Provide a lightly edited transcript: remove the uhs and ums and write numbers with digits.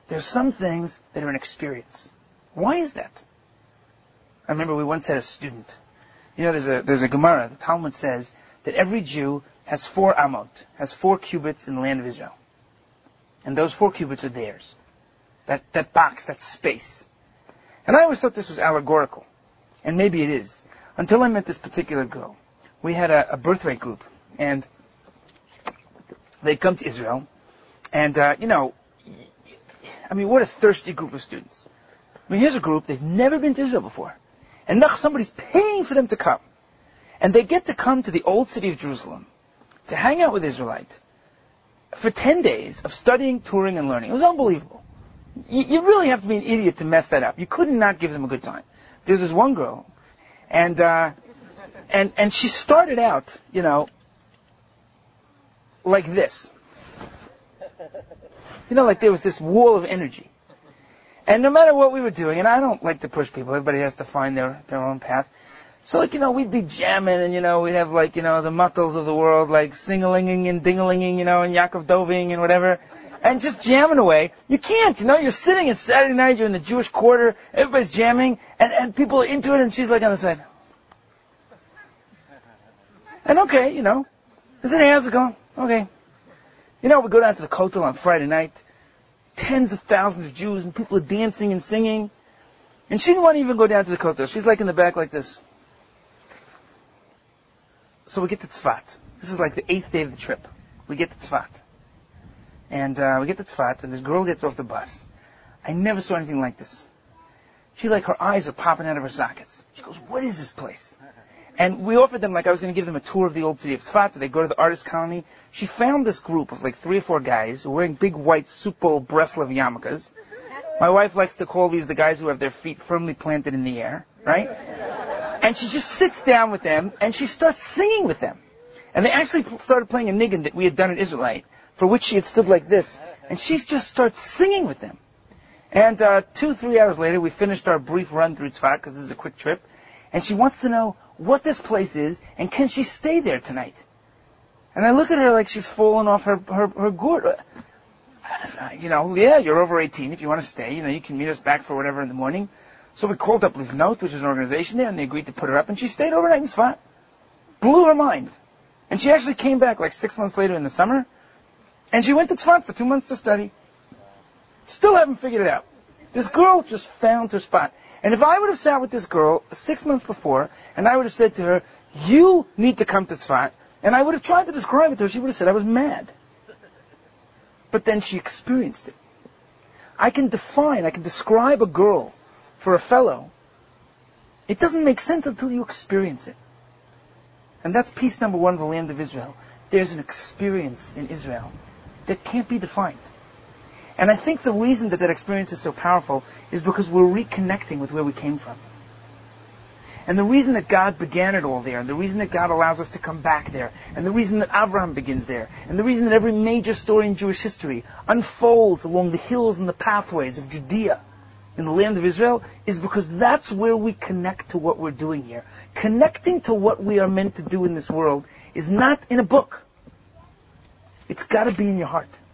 There's some things that are an experience. Why is that? I remember we once had a student. There's a Gemara. The Talmud says that every Jew has 4 amot, has 4 cubits in the land of Israel. And those 4 cubits are theirs. That box, that space. And I always thought this was allegorical. And maybe it is. Until I met this particular girl. We had a birthright group. And they'd come to Israel. And, what a thirsty group of students. Here's a group, they've never been to Israel before. And now somebody's paying for them to come. And they get to come to the old city of Jerusalem to hang out with Israelites for 10 days of studying, touring, and learning. It was unbelievable. You really have to be an idiot to mess that up. You could not give them a good time. There's this one girl, and she started out, like this. Like there was this wall of energy. And no matter what we were doing, and I don't like to push people, everybody has to find their own path. So we'd be jamming, and we'd have the muttles of the world, like sing-a-linging and ding-a-linging, and Yaakov Doving and whatever, and just jamming away. You can't, you're sitting, it's Saturday night, you're in the Jewish quarter, everybody's jamming, and people are into it, and she's like on the side. And okay, I said, hey, how's it going? Okay. We go down to the Kotel on Friday night, tens of thousands of Jews, and people are dancing and singing, and she didn't want to even go down to the Kotel. She's like in the back like this. So we get to Tzfat. This is like the 8th day of the trip. We get to Tzfat. And we get to Tzfat, and this girl gets off the bus. I never saw anything like this. Her eyes are popping out of her sockets. She goes, what is this place? And we offered them, I was going to give them a tour of the old city of Tzfat, so they go to the artist colony. She found this group of 3 or 4 guys who were wearing big white Super Bowl Breslov yarmulkes. My wife likes to call these the guys who have their feet firmly planted in the air, right? And she just sits down with them, and she starts singing with them. And they actually started playing a niggun that we had done at Israelite, for which she had stood like this. And she just starts singing with them. And 2-3 hours later, we finished our brief run through Tzfat, because this is a quick trip. And she wants to know what this place is, and can she stay there tonight? And I look at her like she's fallen off her gourd. Yeah, you're over 18. If you want to stay, you can meet us back for whatever in the morning. So we called up Livnot, which is an organization there, and they agreed to put her up, and she stayed overnight in Tzfat. Blew her mind. And she actually came back 6 months later in the summer, and she went to Tzfat for 2 months to study. Still haven't figured it out. This girl just found her spot. And if I would have sat with this girl 6 months before, and I would have said to her, you need to come to Tzfat, and I would have tried to describe it to her, she would have said I was mad. But then she experienced it. I can describe a girl for a fellow. It doesn't make sense until you experience it. And that's piece number 1 of the land of Israel. There's an experience in Israel that can't be defined. And I think the reason that experience is so powerful is because we're reconnecting with where we came from. And the reason that God began it all there, and the reason that God allows us to come back there, and the reason that Abraham begins there, and the reason that every major story in Jewish history unfolds along the hills and the pathways of Judea in the land of Israel, is because that's where we connect to what we're doing here. Connecting to what we are meant to do in this world is not in a book. It's got to be in your heart.